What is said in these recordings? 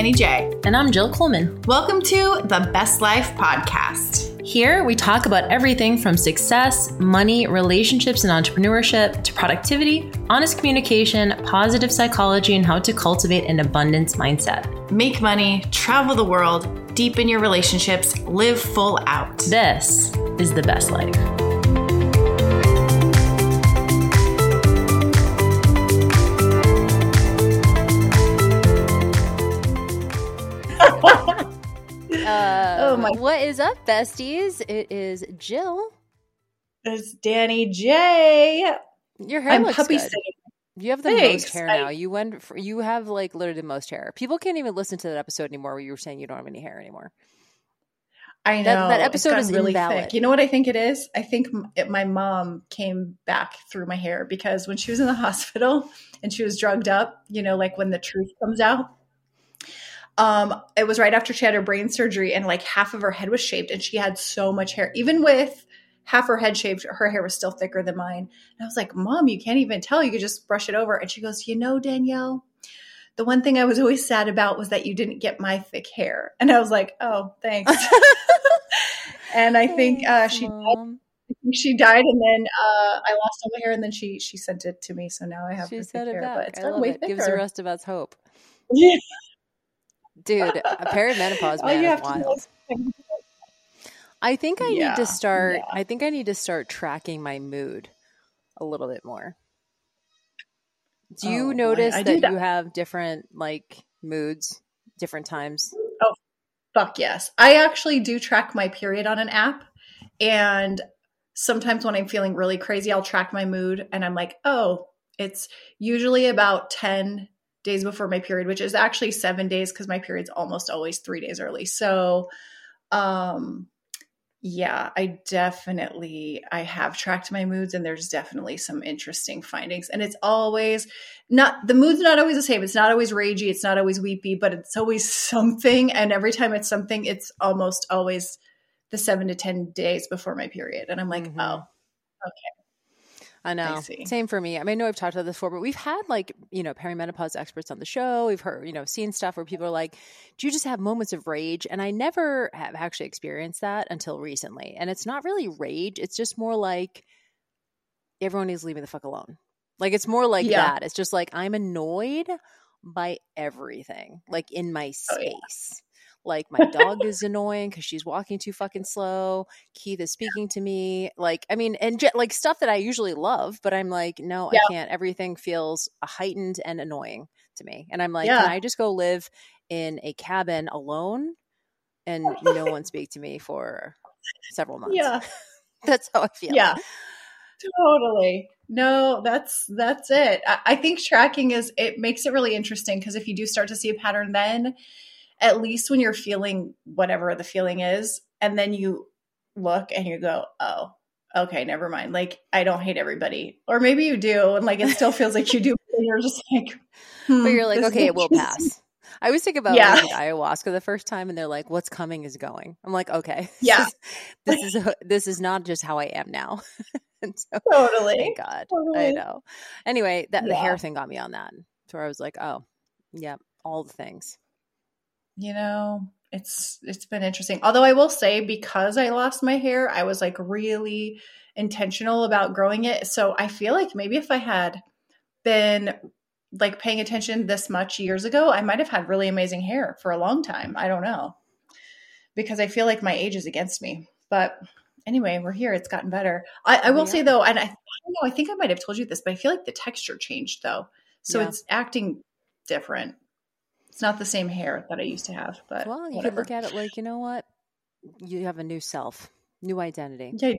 Danny J. And I'm Jill Coleman. Welcome to the Best Life Podcast. Here we talk about everything from success, money, relationships and entrepreneurship, to productivity, honest communication, positive psychology, and how to cultivate an abundance mindset. Make money, travel the world, deepen your relationships, live full out. This is the best life. What is up, besties? It is Jill. It's Danny J. Your hair looks puppy good. sitting. You have the Thanks. most hair now. You have like literally the most hair. People can't even listen to that episode anymore where you were saying you don't have any hair anymore. I know. That episode it's is really invalid. thick. You know what I think it is? I think my mom came back through my hair because when she was in the hospital and she was drugged up, you know, like when the truth comes out. It was right after she had her brain surgery and like half of her head was shaved and she had so much hair. Even with half her head shaved, her hair was still thicker than mine. And I was like, Mom, you can't even tell. You could just brush it over. And she goes, you know, Danielle, the one thing I was always sad about was that you didn't get my thick hair. And I was like, oh, thanks. And I think she died and then I lost all my hair and then she sent it to me. So now I have her thick hair. Back. But it's I gotten love way it. thicker. Gives the rest of us hope. Yeah. Dude, perimenopause, man, is wild. I think I need to start. Yeah. I think I need to start tracking my mood a little bit more. Do you notice that you have different like moods, different times? Oh, fuck yes! I actually do track my period on an app, and sometimes when I'm feeling really crazy, I'll track my mood, and I'm like, oh, it's usually about 10 days before my period, which is actually 7 days because my period's almost always 3 days early. So, yeah, I have tracked my moods and there's definitely some interesting findings. And it's always the mood's not always the same. It's not always ragey. It's not always weepy, but it's always something. And every time it's something, it's almost always the 7 to 10 days before my period. And I'm like, oh, okay. I know. Same for me. I mean, I know I've talked about this before, but we've had like, you know, perimenopause experts on the show. We've heard, you know, seen stuff where people are like, do you just have moments of rage? And I never have actually experienced that until recently. And it's not really rage. It's just more like everyone needs to leave me the fuck alone. Like, it's more like that. It's just like, I'm annoyed by everything, like in my space. Like my dog is annoying because she's walking too fucking slow. Keith is speaking to me. Like, I mean, and like stuff that I usually love, but I'm like, no, I can't. Everything feels heightened and annoying to me. And I'm like, can I just go live in a cabin alone and no one speak to me for several months? Yeah. That's how I feel. Yeah, totally. No, that's it. I think tracking it makes it really interesting because if you do start to see a pattern, then at least when you're feeling whatever the feeling is, and then you look and you go, oh, okay, never mind. Like, I don't hate everybody. Or maybe you do. And like, it still feels like you do. And you're just like, but you're like, okay, it will pass. I always think about like ayahuasca the first time and they're like, what's coming is going. I'm like, okay. Yeah. This is not just how I am now. And so, totally. Thank God. Totally. I know. Anyway, the hair thing got me on that. So I was like, oh, yeah, all the things. You know, it's been interesting. Although I will say, because I lost my hair, I was like really intentional about growing it. So I feel like maybe if I had been like paying attention this much years ago, I might have had really amazing hair for a long time. I don't know. Because I feel like my age is against me. But anyway, we're here. It's gotten better. I will say though, and I don't know, I think I might have told you this, but I feel like the texture changed though. So it's acting different. It's not the same hair that I used to have, but well, you could look at it like, you know what? You have a new self, new identity. Yeah,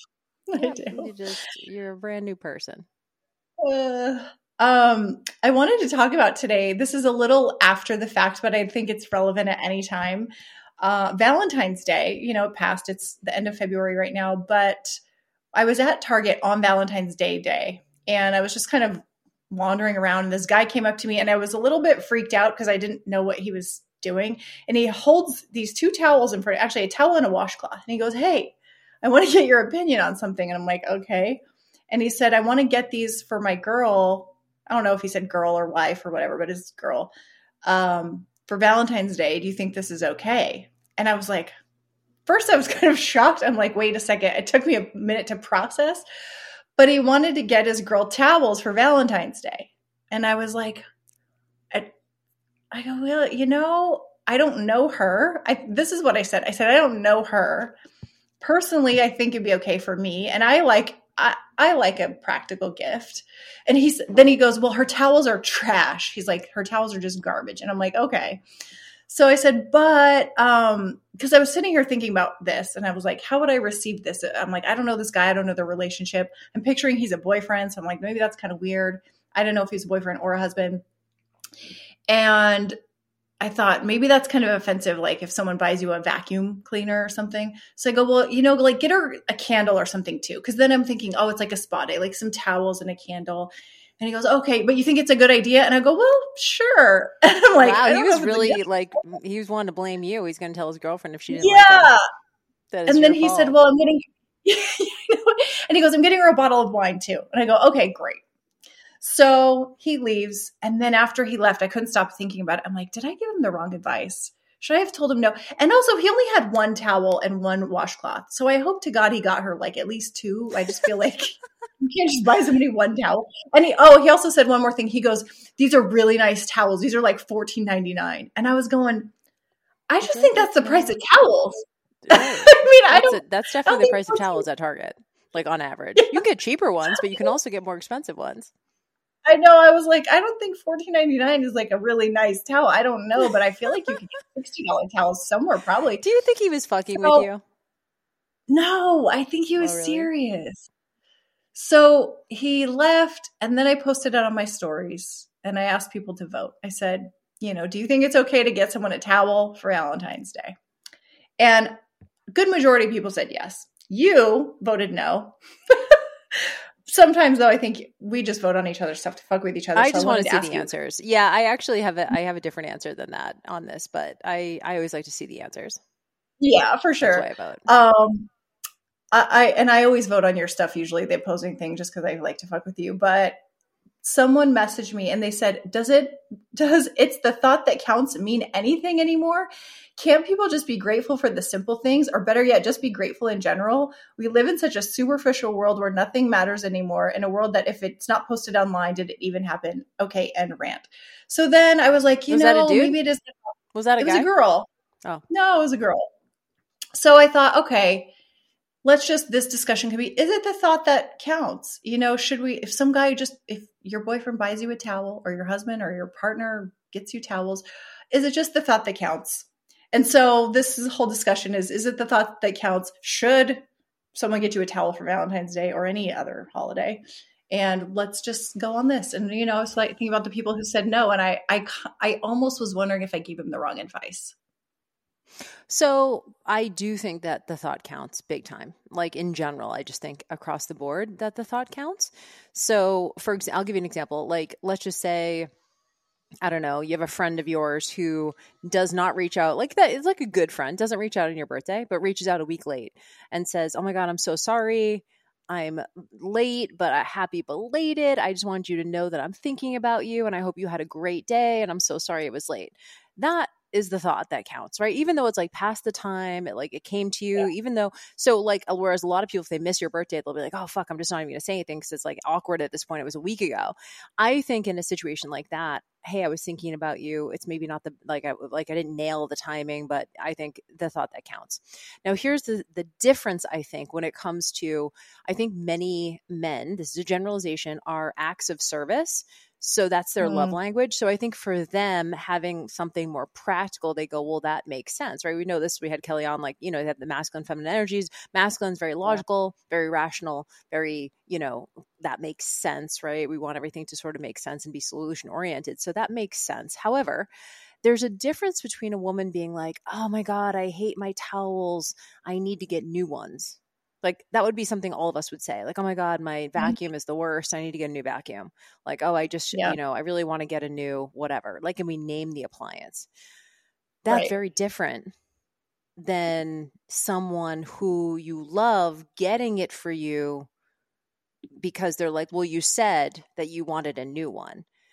I do. You're a brand new person. I wanted to talk about today. This is a little after the fact, but I think it's relevant at any time. Valentine's Day, you know, passed. It's the end of February right now, but I was at Target on Valentine's Day, and I was just kind of wandering around, and this guy came up to me and I was a little bit freaked out because I didn't know what he was doing. And he holds these two towels in front, actually a towel and a washcloth. And he goes, hey, I want to get your opinion on something. And I'm like, okay. And he said, I want to get these for my girl. I don't know if he said girl or wife or whatever, but his girl, for for Valentine's Day. Do you think this is okay? And I was like, first I was kind of shocked. I'm like, wait a second. It took me a minute to process, but he wanted to get his girl towels for Valentine's Day. And I was like, I go, well, I don't know her. This is what I said. I said, I don't know her. Personally, I think it'd be okay for me. And I like a practical gift. And then he goes, well, her towels are trash. He's like, her towels are just garbage. And I'm like, okay. So I said, but, because I was sitting here thinking about this and I was like, how would I receive this? I'm like, I don't know this guy. I don't know the relationship. I'm picturing he's a boyfriend. So I'm like, maybe that's kind of weird. I don't know if he's a boyfriend or a husband. And I thought maybe that's kind of offensive. Like if someone buys you a vacuum cleaner or something. So I go, well, like get her a candle or something too. Cause then I'm thinking, oh, it's like a spa day, like some towels and a candle. And he goes, okay, but you think it's a good idea? And I go, well, sure. And I'm like, wow, he was really like, he was wanting to blame you. He's going to tell his girlfriend if she didn't like him. And then he said, well, I'm getting, and he goes, I'm getting her a bottle of wine too. And I go, okay, great. So he leaves. And then after he left, I couldn't stop thinking about it. I'm like, did I give him the wrong advice? Should I have told him no? And also he only had one towel and one washcloth. So I hope to God he got her like at least two. I just feel like you can't just buy somebody one towel. And he also said one more thing. He goes, these are really nice towels. These are like $14.99. And I was going, I just think that's the price of towels. That's definitely the price of towels at Target, like on average. You can get cheaper ones, but you can also get more expensive ones. I know. I was like, I don't think $14.99 is like a really nice towel. I don't know, but I feel like you can get $60 towels somewhere probably. Do you think he was fucking with you? No, I think he was serious. So he left, and then I posted it on my stories, and I asked people to vote. I said, do you think it's okay to get someone a towel for Valentine's Day? And a good majority of people said yes. You voted no. Sometimes, though, I think we just vote on each other's stuff to fuck with each other. I just want to see the answers. Yeah, I actually have a different answer than that on this, but I always like to see the answers. Yeah, for sure. That's why I vote. I always vote on your stuff, usually the opposing thing, just because I like to fuck with you. But someone messaged me and they said, does it's the thought that counts mean anything anymore? Can't people just be grateful for the simple things, or better yet, just be grateful in general? We live in such a superficial world where nothing matters anymore, in a world that if it's not posted online, did it even happen? Okay, end rant. So then I was like, was that a dude? Maybe it is. Was that a guy? It was a girl. Oh. No, it was a girl. So I thought, okay, this discussion could be, is it the thought that counts? If your boyfriend buys you a towel, or your husband or your partner gets you towels, is it just the thought that counts? And so this whole discussion is it the thought that counts? Should someone get you a towel for Valentine's Day or any other holiday? And let's just go on this. And, it's like thinking about the people who said no. And I almost was wondering if I gave them the wrong advice. So I do think that the thought counts big time. Like in general, I just think across the board that the thought counts. So I'll give you an example. Like, let's just say, I don't know, you have a friend of yours who does not reach out like that. It's like a good friend, doesn't reach out on your birthday, but reaches out a week late and says, oh my God, I'm so sorry. I'm late, but happy belated. I just want you to know that I'm thinking about you and I hope you had a great day. And I'm so sorry it was late. That is the thought that counts, right? Even though it's like past the time, it came to you, even though, whereas a lot of people, if they miss your birthday, they'll be like, oh, fuck, I'm just not even going to say anything because it's like awkward at this point. It was a week ago. I think in a situation like that, hey, I was thinking about you. It's maybe not I didn't nail the timing, but I think the thought that counts. Now, here's the difference, I think, when it comes to, I think many men, this is a generalization, are acts of service. So that's their love language. So I think for them, having something more practical, they go, well, that makes sense, right? We know this. We had Kelly on, they have the masculine, feminine energies. Masculine's very logical, very rational, very, that makes sense, right? We want everything to sort of make sense and be solution oriented. So that makes sense. However, there's a difference between a woman being like, oh my God, I hate my towels. I need to get new ones. Like that would be something all of us would say, like, oh my God, my vacuum is the worst. I need to get a new vacuum. Like, oh, I just, I really want to get a new whatever. Like, and we name the appliance. That's very different than someone who you love getting it for you because they're like, well, you said that you wanted a new one.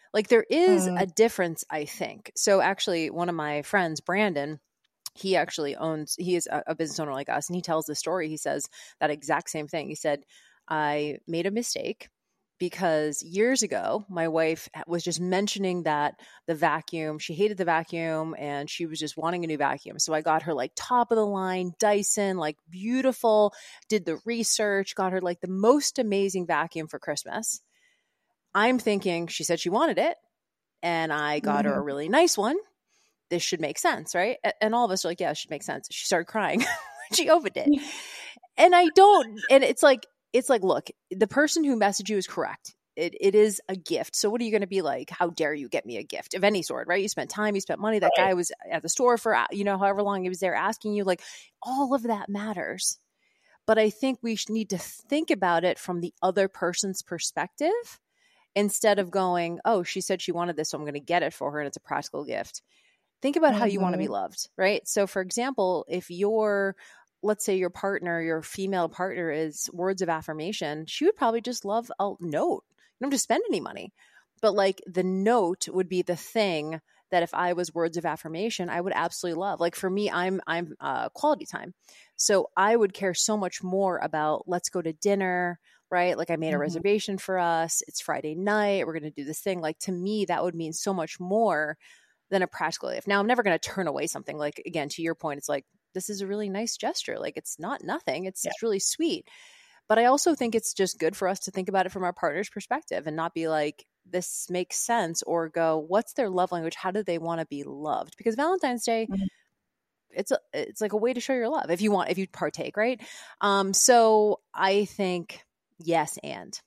Like there is a difference, I think. So actually one of my friends, Brandon, he is a business owner like us. And he tells the story. He says that exact same thing. He said, I made a mistake because years ago, my wife was just mentioning that the vacuum, she hated the vacuum and she was just wanting a new vacuum. So I got her like top of the line Dyson, like beautiful, did the research, got her like the most amazing vacuum for Christmas. I'm thinking she said she wanted it and I got her a really nice one. This should make sense, right? And all of us are like, yeah, it should make sense. She started crying when she opened it. And it's like, look, the person who messaged you is correct. It is a gift. So what are you going to be like? How dare you get me a gift of any sort, right? You spent time, you spent money. That guy was at the store for, however long he was there asking you, like all of that matters. But I think we need to think about it from the other person's perspective instead of going, oh, she said she wanted this, so I'm going to get it for her and it's a practical gift. Think about how you want to be loved, right? So for example, if let's say your partner, your female partner is words of affirmation, she would probably just love a note. You don't have to spend any money. But like the note would be the thing that if I was words of affirmation, I would absolutely love. Like for me, I'm quality time. So I would care so much more about let's go to dinner, right? Like I made a reservation for us. It's Friday night. We're going to do this thing. Like to me, that would mean so much more than a practical gift. Now I'm never going to turn away something. Like, again, to your point, it's like, this is a really nice gesture. Like it's not nothing. It's really sweet. But I also think it's just good for us to think about it from our partner's perspective and not be like, this makes sense, or go, what's their love language? How do they want to be loved? Because Valentine's Day, it's like a way to show your love if you partake, right? So I think yes and.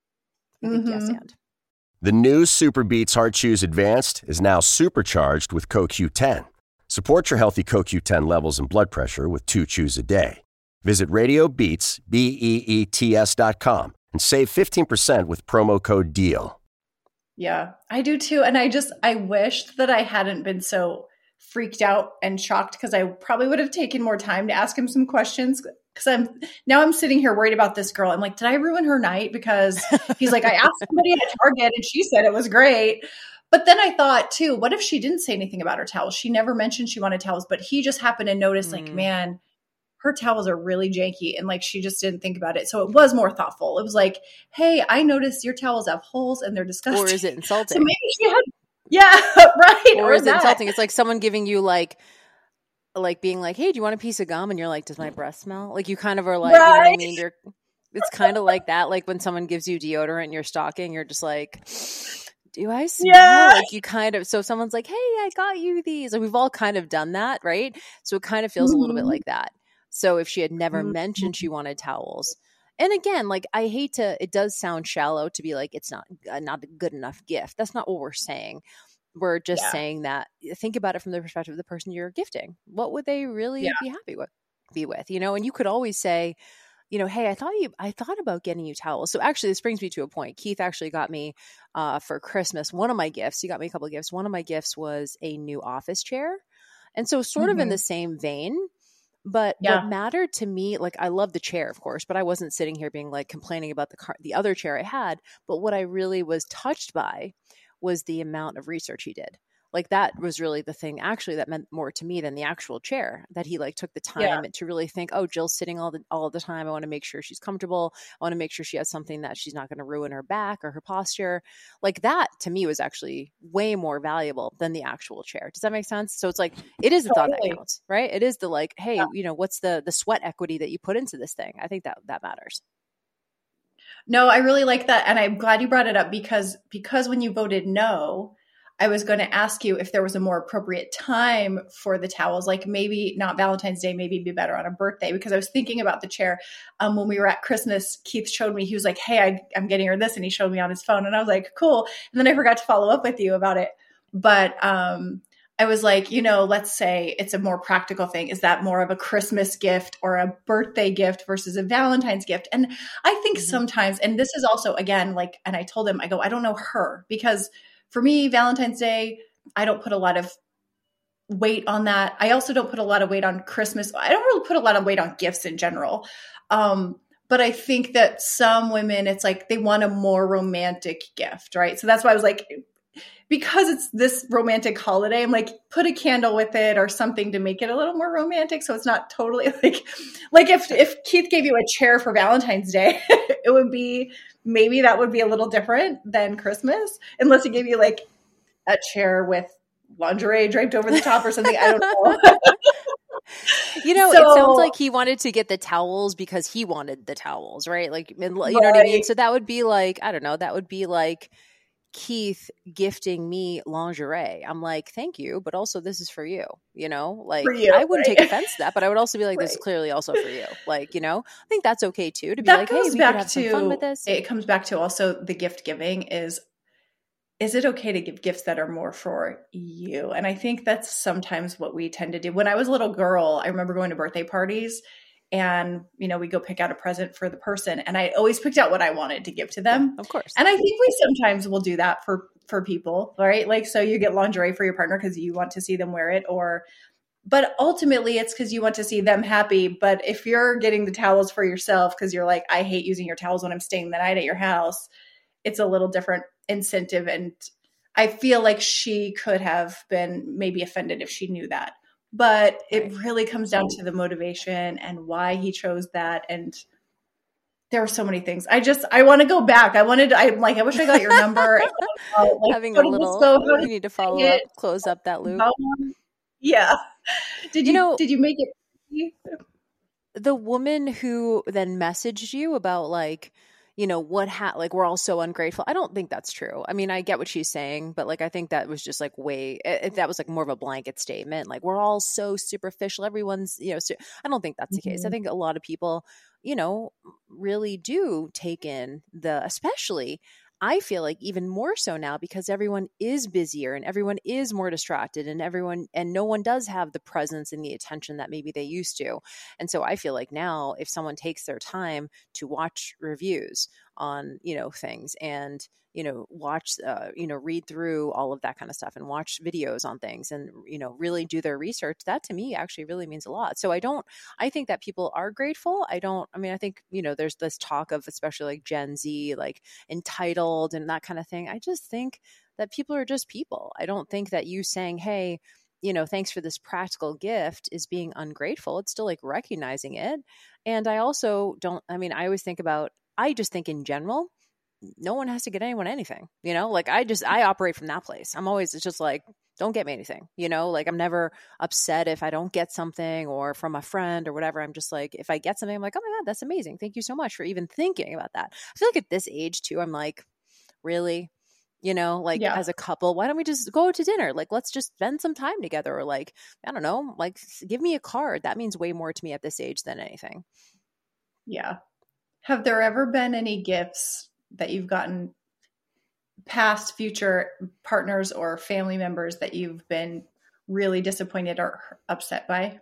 The new Super Beats Heart Chews Advanced is now supercharged with CoQ10. Support your healthy CoQ10 levels and blood pressure with 2 chews a day. Visit RadioBeats, BEETS.com and save 15% with promo code DEAL. Yeah, I do too. And I wished that I hadn't been so freaked out and shocked, because I probably would have taken more time to ask him some questions. Because I'm sitting here worried about this girl. I'm like, did I ruin her night? Because he's like, I asked somebody at Target and she said it was great. But then I thought too, what if she didn't say anything about her towels? She never mentioned she wanted towels, but he just happened to notice like, man, her towels are really janky. And like, she just didn't think about it. So it was more thoughtful. It was like, hey, I noticed your towels have holes and they're disgusting. Or is it insulting? So maybe she had, right. Or is it insulting? It's like someone giving you like being like, hey, do you want a piece of gum? And you're like, does my breath smell? Like you kind of are like, you know what I mean? It's kind of like that. Like when someone gives you deodorant in your stocking, you're just like, do I smell? Yeah. Like you kind of, so if someone's like, hey, I got you these. Like we've all kind of done that, right? So it kind of feels a little bit like that. So if she had never mentioned she wanted towels, and again, like I hate to, it does sound shallow to be like, it's not a good enough gift. That's not what we're saying. We're just saying that think about it from the perspective of the person you're gifting. What would they really be happy with? And you could always say, hey, I thought about getting you towels. So actually this brings me to a point. Keith actually got me for Christmas, one of my gifts. He got me a couple of gifts. One of my gifts was a new office chair. And so sort of in the same vein, but what mattered to me, like I love the chair, of course, but I wasn't sitting here being like complaining about the other chair I had. But what I really was touched by was the amount of research he did. Like that was really the thing actually that meant more to me than the actual chair, that he like took the time to really think, oh, Jill's sitting all the time. I want to make sure she's comfortable. I want to make sure she has something that she's not going to ruin her back or her posture. Like that to me was actually way more valuable than the actual chair. Does that make sense? So it's like, it is the thought that counts, right? It is the like, hey, what's the sweat equity that you put into this thing? I think that matters. No, I really like that. And I'm glad you brought it up because when you voted no, I was going to ask you if there was a more appropriate time for the towels, like maybe not Valentine's Day, maybe it'd be better on a birthday, because I was thinking about the chair. When we were at Christmas, Keith showed me, he was like, hey, I'm getting her this. And he showed me on his phone and I was like, cool. And then I forgot to follow up with you about it. But I was like, let's say it's a more practical thing. Is that more of a Christmas gift or a birthday gift versus a Valentine's gift? And I think sometimes, and this is also, again, like, and I told him, I go, I don't know her, because for me, Valentine's Day, I don't put a lot of weight on that. I also don't put a lot of weight on Christmas. I don't really put a lot of weight on gifts in general. But I think that some women, it's like they want a more romantic gift, right? So that's why I was like, because it's this romantic holiday, I'm like, put a candle with it or something to make it a little more romantic. So it's not totally like if Keith gave you a chair for Valentine's Day, it would be, maybe that would be a little different than Christmas, unless he gave you like a chair with lingerie draped over the top or something. I don't know. It sounds like he wanted to get the towels because he wanted the towels, right? Like, you know what I mean? So that would be like, I don't know, that would be like Keith gifting me lingerie. I'm like, thank you, but also this is for you, like, I wouldn't take offense to that, but I would also be like, this is clearly also for you. Like, I think that's okay too, to be like, hey, we could have some fun with this. It comes back to also the gift giving is it okay to give gifts that are more for you? And I think that's sometimes what we tend to do. When I was a little girl, I remember going to birthday parties and, we go pick out a present for the person. And I always picked out what I wanted to give to them. Yeah, of course. And I think we sometimes will do that for people, right? Like, so you get lingerie for your partner because you want to see them wear it, but ultimately it's because you want to see them happy. But if you're getting the towels for yourself because you're like, I hate using your towels when I'm staying the night at your house, it's a little different incentive. And I feel like she could have been maybe offended if she knew that. But it really comes down to the motivation and why he chose that. And there were so many things. I want to go back. I wish I got your number. Having a little, we need to follow up, close up that loop. Yeah. Did you make it? The woman who then messaged you about like, we're all so ungrateful. I don't think that's true. I mean, I get what she's saying, but like, I think that was just like that was like more of a blanket statement. Like, we're all so superficial. Everyone's, I don't think that's the case. I think a lot of people, really do take in especially I feel like even more so now because everyone is busier and everyone is more distracted and no one does have the presence and the attention that maybe they used to. And so I feel like now if someone takes their time to watch reviews on, things and, watch, read through all of that kind of stuff and watch videos on things and, really do their research, that to me actually really means a lot. So I think that people are grateful. I think, there's this talk of especially like Gen Z, like entitled and that kind of thing. I just think that people are just people. I don't think that you saying, hey, thanks for this practical gift is being ungrateful. It's still like recognizing it. And I also I just think in general, no one has to get anyone anything, like I operate from that place. It's just like, don't get me anything, like I'm never upset if I don't get something or from a friend or whatever. I'm just like, if I get something, I'm like, oh my God, that's amazing. Thank you so much for even thinking about that. I feel like at this age too, I'm like, really? As a couple, why don't we just go to dinner? Like, let's just spend some time together. Or like, I don't know, like give me a card. That means way more to me at this age than anything. Yeah. Have there ever been any gifts that you've gotten past future partners or family members that you've been really disappointed or upset by?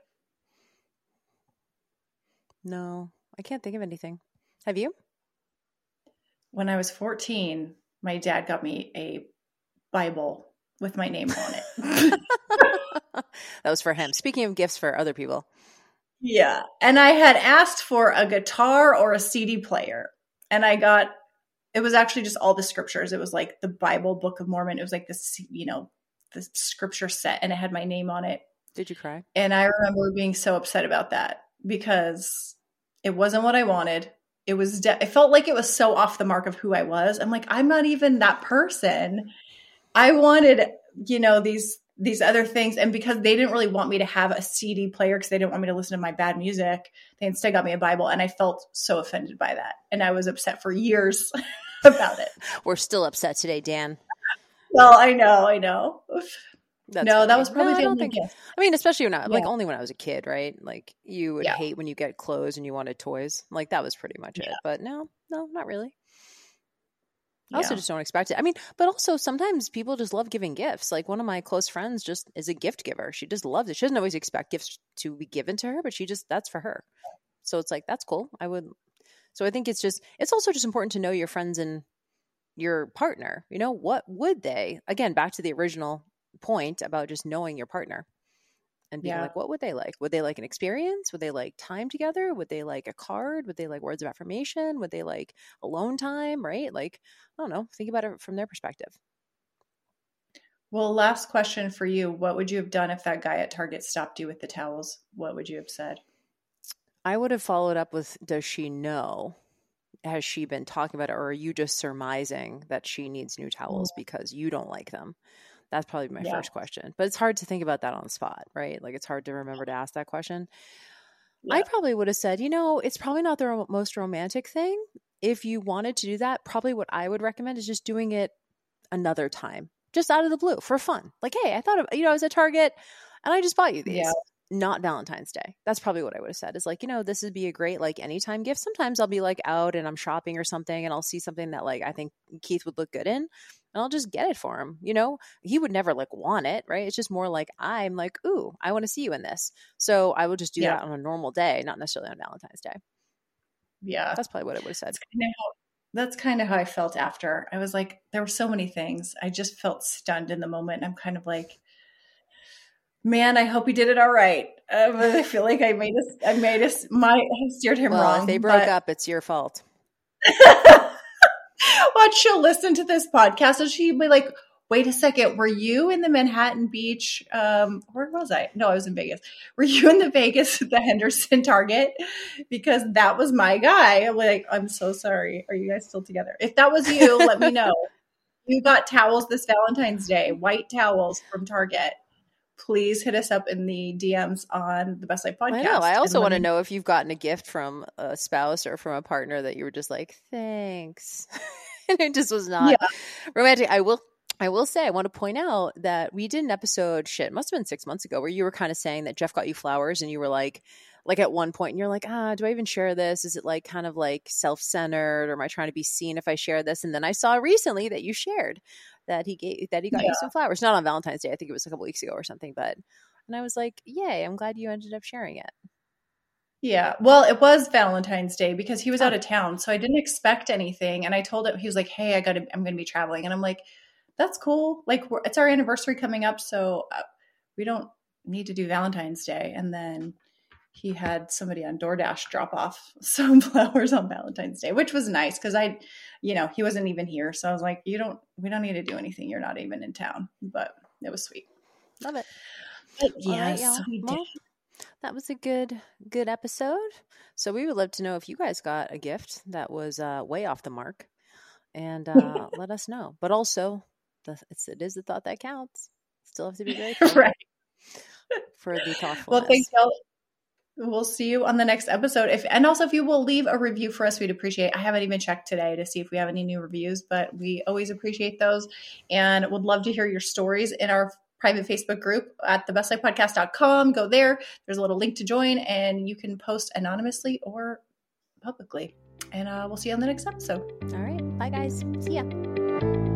No, I can't think of anything. Have you? When I was 14, my dad got me a Bible with my name on it. That was for him. Speaking of gifts for other people. Yeah. And I had asked for a guitar or a CD player. And it was actually just all the scriptures. It was like the Bible, Book of Mormon. It was like this, the scripture set, and it had my name on it. Did you cry? And I remember being so upset about that because it wasn't what I wanted. It felt like it was so off the mark of who I was. I'm like, I'm not even that person. I wanted, these other things. And because they didn't really want me to have a CD player because they didn't want me to listen to my bad music, they instead got me a Bible. And I felt so offended by that. And I was upset for years about it. We're still upset today, Dan. Well, I know. That was probably the only gift. I mean, especially only when I was a kid, right? Like you would hate when you get clothes and you wanted toys. Like that was pretty much it. But no, not really. I also just don't expect it. I mean, but also sometimes people just love giving gifts. Like one of my close friends just is a gift giver. She just loves it. She doesn't always expect gifts to be given to her, but that's for her. So it's like, that's cool. So I think it's also just important to know your friends and your partner. What would they, again, back to the original point about just knowing your partner and being like, what would they like? Would they like an experience? Would they like time together? Would they like a card? Would they like words of affirmation? Would they like alone time? Right? Like, I don't know. Think about it from their perspective. Well, last question for you. What would you have done if that guy at Target stopped you with the towels? What would you have said? I would have followed up with, does she know? Has she been talking about it? Or are you just surmising that she needs new towels because you don't like them? That's probably my first question. But it's hard to think about that on the spot, right? Like it's hard to remember to ask that question. Yeah. I probably would have said, it's probably not the most romantic thing. If you wanted to do that, probably what I would recommend is just doing it another time. Just out of the blue for fun. Like, hey, I thought of, I was at Target and I just bought you these. Yeah. Not Valentine's Day. That's probably what I would have said is like, this would be a great like anytime gift. Sometimes I'll be like out and I'm shopping or something and I'll see something that like I think Keith would look good in and I'll just get it for him. He would never like want it, right? It's just more like I'm like, ooh, I want to see you in this. So I will just do that on a normal day, not necessarily on Valentine's Day. Yeah. That's probably what I would have said. That's kind of how I felt after. I was like, there were so many things. I just felt stunned in the moment. I'm kind of like, man, I hope he did it all right. I feel like I steered him wrong. If they broke up, it's your fault. Watch, she'll listen to this podcast and she'd be like, wait a second, were you in the Manhattan Beach? Where was I? No, I was in Vegas. Were you in the Henderson Target? Because that was my guy. I'm like, I'm so sorry. Are you guys still together? If that was you, let me know. You got towels this Valentine's Day, white towels from Target. Please hit us up in the DMs on the Best Life Podcast. I know. I also want to know if you've gotten a gift from a spouse or from a partner that you were just like, thanks. And it just was not romantic. I will say, I want to point out that we did an episode, it must have been 6 months ago, where you were kind of saying that Jeff got you flowers and you were like at one point and you're like, do I even share this? Is it like kind of like self-centered or am I trying to be seen if I share this? And then I saw recently that you shared that he got you some flowers, not on Valentine's Day. I think it was a couple weeks ago or something, and I was like, yay, I'm glad you ended up sharing it. Yeah. Well, it was Valentine's Day because he was out of town. So I didn't expect anything. And I told him, he was like, hey, I'm going to be traveling. And I'm like, that's cool. Like it's our anniversary coming up. So we don't need to do Valentine's Day. And then he had somebody on DoorDash drop off some flowers on Valentine's Day, which was nice. Cause he wasn't even here. So I was like, we don't need to do anything. You're not even in town, but it was sweet. Love it. But yes, right, we did. That was a good episode. So we would love to know if you guys got a gift that was way off the mark and let us know. But also it is the thought that counts. Still have to be grateful right. for the thoughtfulness. Well, thanks, y'all. We'll see you on the next episode. If you will leave a review for us, we'd appreciate it. I haven't even checked today to see if we have any new reviews, but we always appreciate those and would love to hear your stories in our private Facebook group at thebestlifepodcast.com. Go there. There's a little link to join and you can post anonymously or publicly. And we'll see you on the next episode. All right. Bye, guys. See ya.